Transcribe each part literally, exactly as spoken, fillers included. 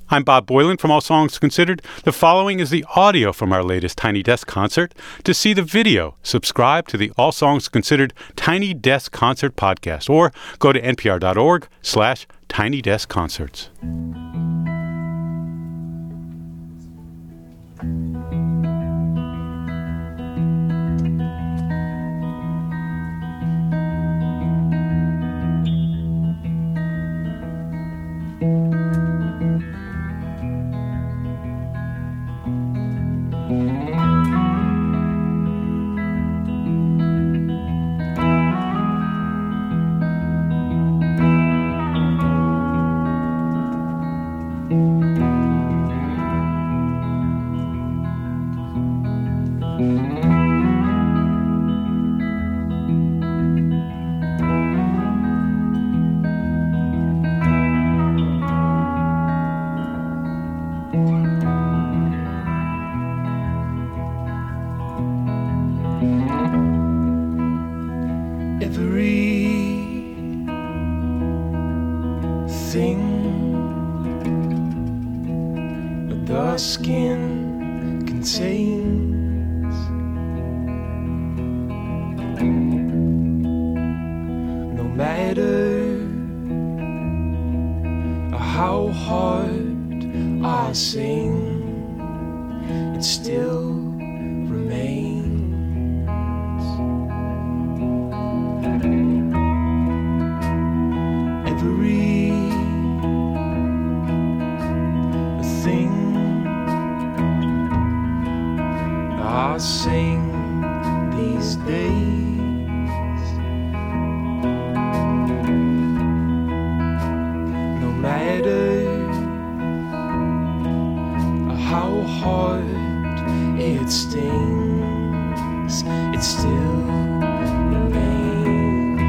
I'm Bob Boylan from All Songs Considered. The following is the audio from our latest Tiny Desk concert. To see the video, subscribe to the All Songs Considered Tiny Desk Concert podcast or go to npr.org slash Tiny Desk Concerts. The skin contains, no matter how hard I sing, it still remains. Every thing I sing these days, no matter how hard it stings, it still remains.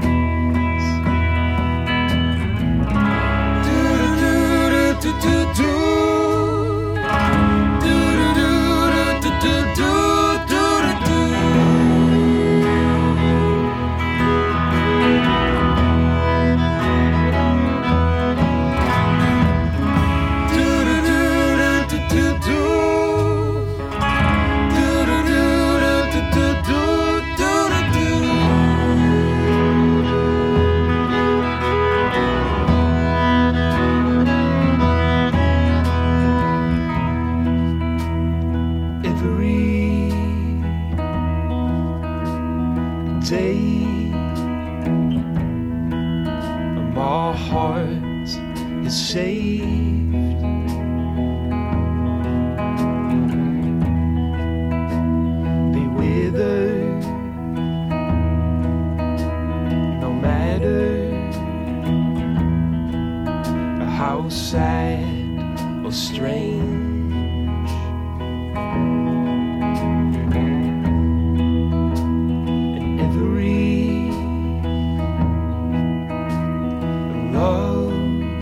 Do-do-do-do-do-do-do. My heart is saved. They wither, no matter how sad or strange. And every love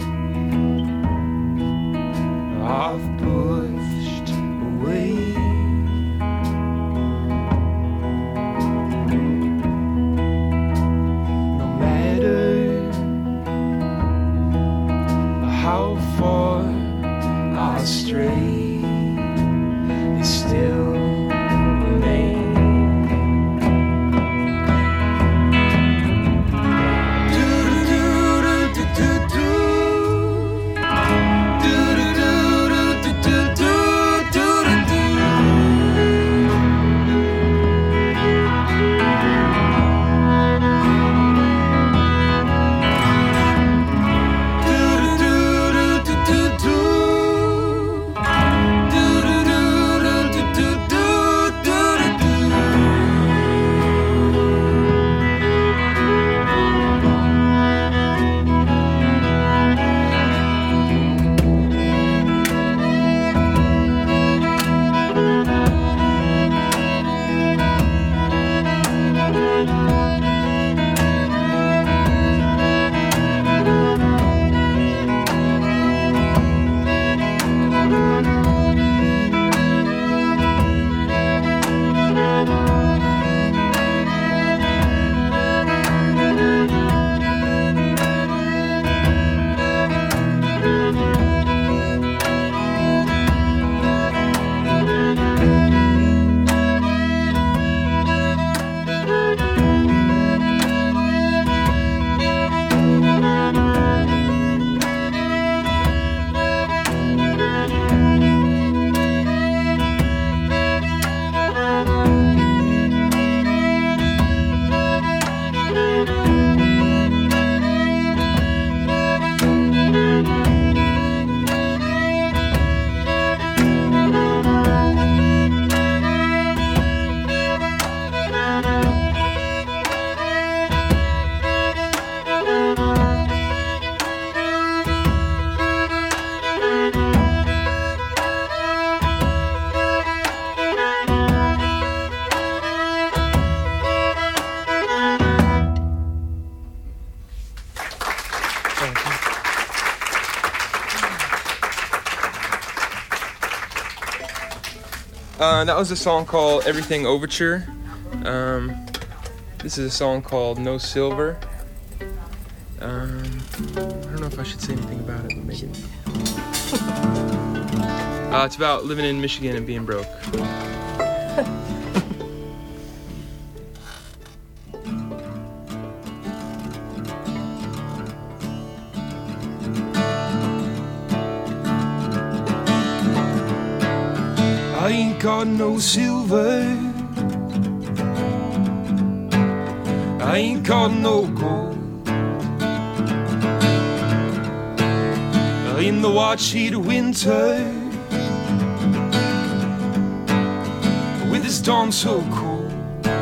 I've pushed away, no matter how far I stray, they still remain. Uh, that was a song called Everything Overture. Um, this is a song called No Silver. Um, I don't know if I should say anything about it, but maybe. Uh, it's about living in Michigan and being broke. I ain't got no silver, I ain't got no gold. In the watch heat of winter, with this dawn so cold,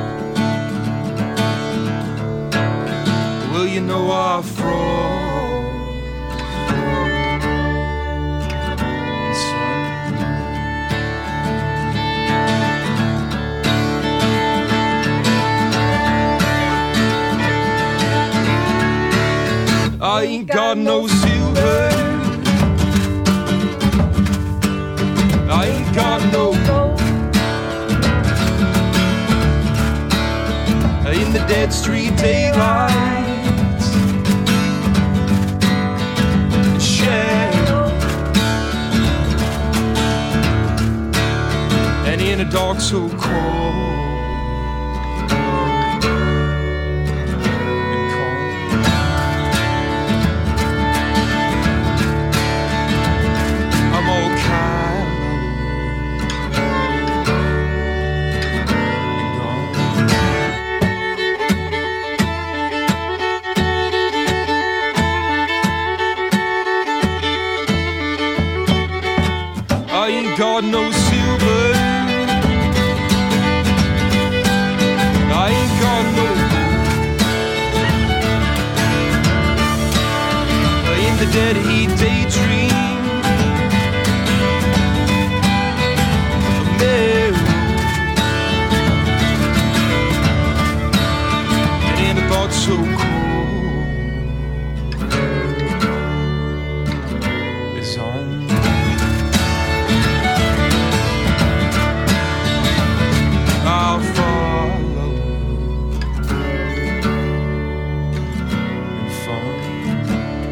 well, you know I froze. I ain't got no silver, I ain't got no gold. In the dead street daylights and shadow, and in a dark so cold. I ain't got no silver, I ain't got no gold. In the dead heat daydream, a mirror, and in a thought so cool is on. I'll follow and find.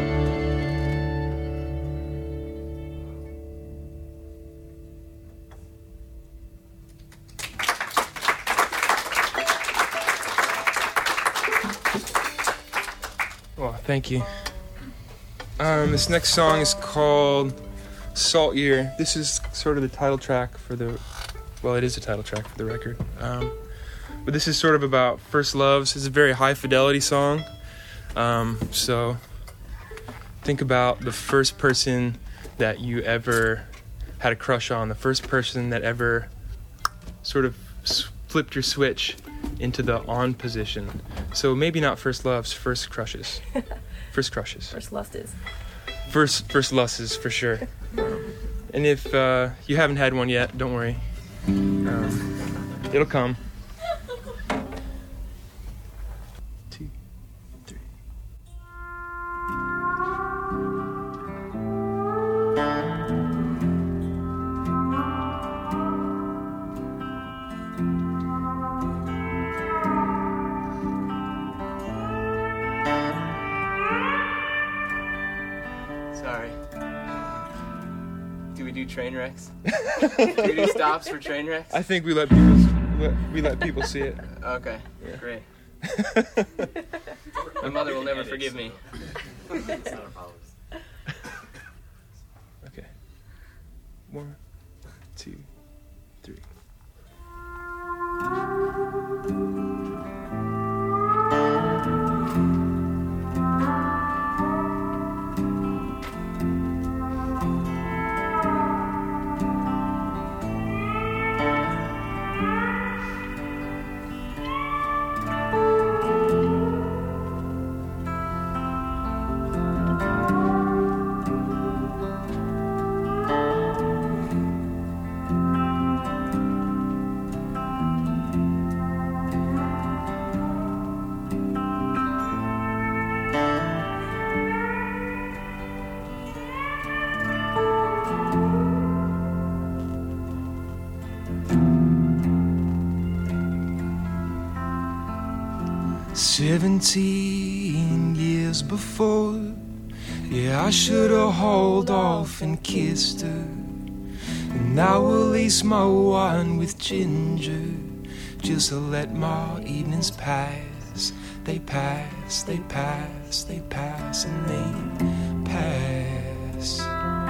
Well, thank you. Um, this next song is called Salt Year. This is sort of the title track for the Well, it is a title track for the record. Um, but this is sort of about first loves. It's a very high fidelity song. Um, so think about the first person that you ever had a crush on, the first person that ever sort of flipped your switch into the on position. So maybe not first loves, first crushes. First crushes. First lust is. First, first lusts for sure. Um, and if uh, you haven't had one yet, don't worry. Um, it'll come. Two, three. Sorry. Do we do train wrecks? Do we do stops for train wrecks? I think we let people let, we let people see it. Okay, Yeah. great. My mother will never forgive me. It's not a problem. Okay. One, two, three. Seventeen years before, yeah, I should've hauled off and kissed her. And now I'll lace my wine with ginger, just to let my evenings pass. They pass, they pass, they pass, and they pass.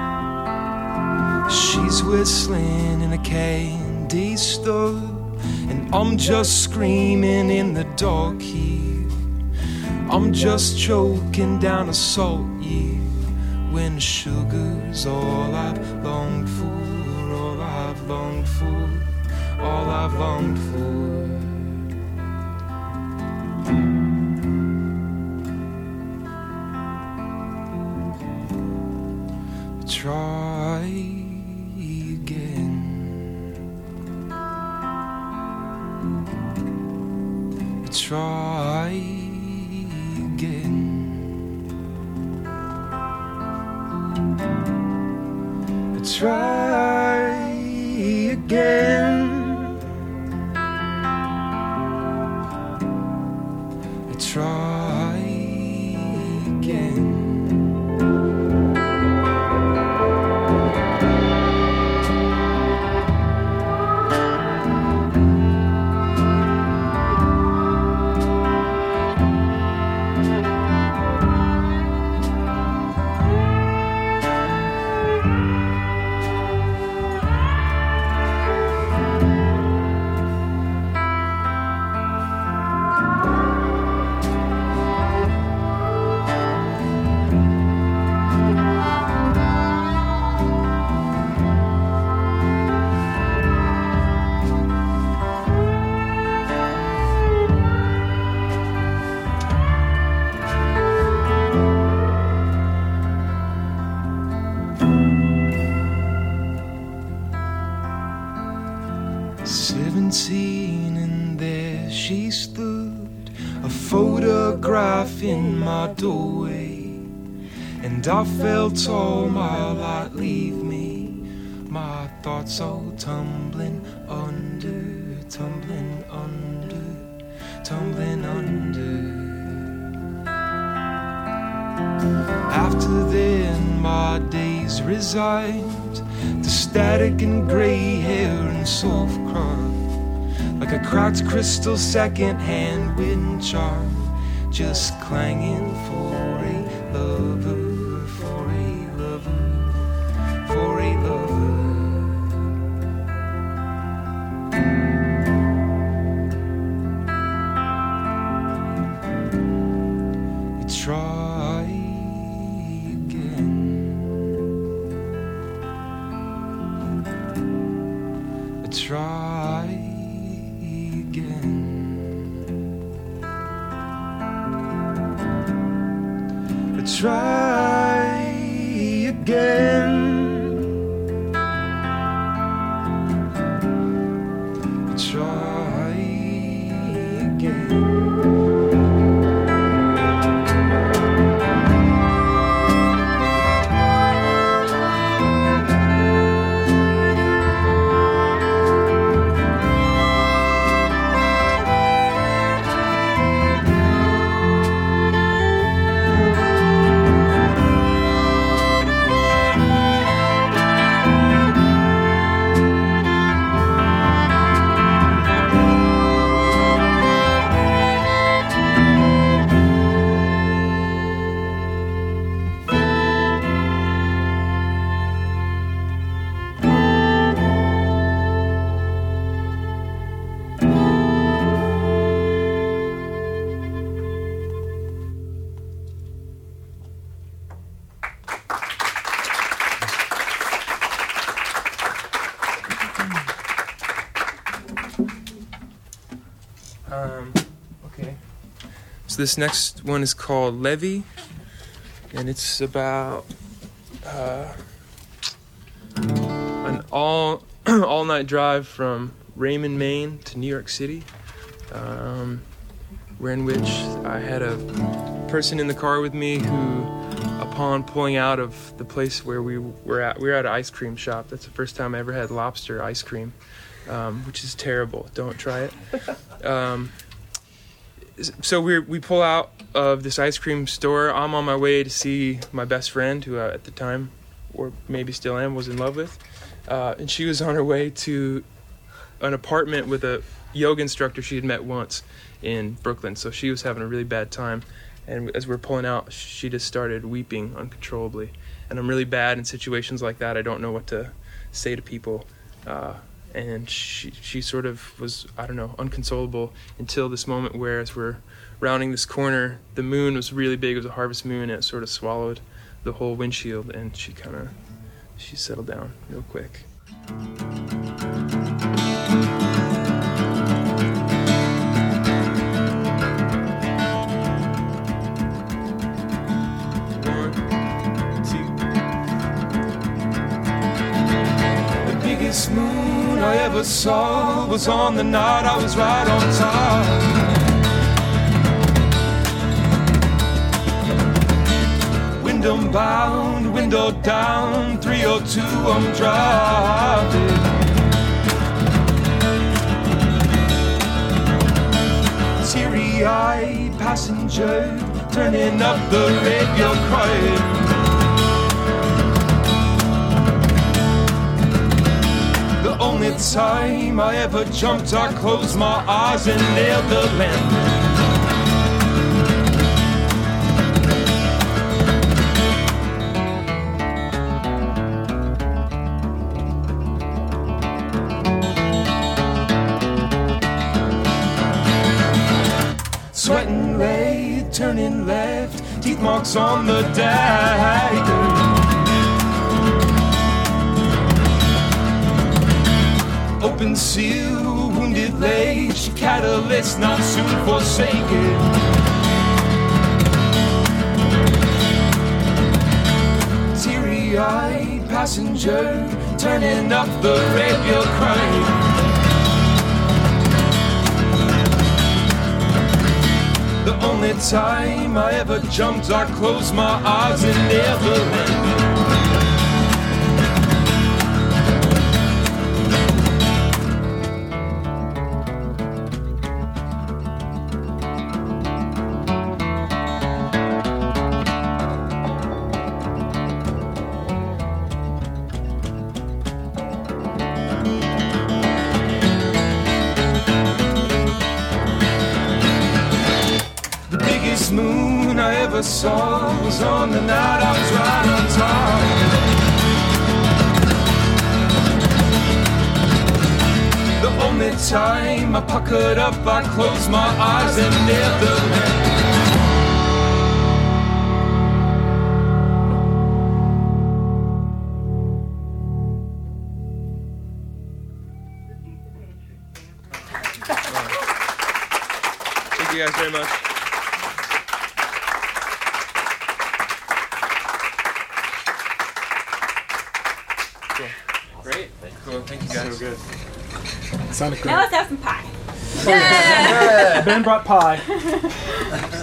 She's whistling in a candy store, and I'm just screaming in the dark here. I'm just choking down a salt year, when sugar's all I've longed for, all I've longed for, all I've longed for. Try again. Try again. Try again. Try again. Seventeen, and there she stood, a photograph in my doorway. And I felt all my light leave me, my thoughts all tumbling under, tumbling under, tumbling under. After then my days resigned to static and grey hair and soft cry, like a cracked crystal second-hand wind charm, just clanging for a lover, for a lover, for a lover. You try again. You try again. Try again. Try again. Um, okay. So this next one is called Levy, and it's about uh, an all all night drive from Raymond, Maine to New York City, um, where in which I had a person in the car with me who, upon pulling out of the place where we were at, we were at an ice cream shop. That's the first time I ever had lobster ice cream, um, which is terrible. Don't try it. Um, so we we pull out of this ice cream store. I'm on my way to see my best friend, who I, at the time, or maybe still am, was in love with. Uh, and she was on her way to an apartment with a yoga instructor she had met once in Brooklyn. So she was having a really bad time. And as we were pulling out, she just started weeping uncontrollably. And I'm really bad in situations like that. I don't know what to say to people. Uh, and she she sort of was, I don't know, unconsolable until this moment where, as we're rounding this corner, the moon was really big. It was a harvest moon, and it sort of swallowed the whole windshield. And she kind of, she settled down real quick. Biggest moon I ever saw was on the night I was right on top. Window bound, window down, three oh two I'm driving. Teary-eyed passenger, turning up the radio crying. The only time I ever jumped, I closed my eyes and nailed the landing. Sweating late, turning left, teeth marks on the dagger. Open seal, wounded leg, catalyst not soon forsaken. Teary-eyed passenger, turning up the radio crying. The only time I ever jumped, I closed my eyes and never landed. Moon I ever saw was on the night I was right on top. The only time I puckered up, I closed my eyes and never landed. Thank you guys very much. Great. Cool. Thank you guys. So good. Sounded great. Now let's have some pie. Ben brought pie.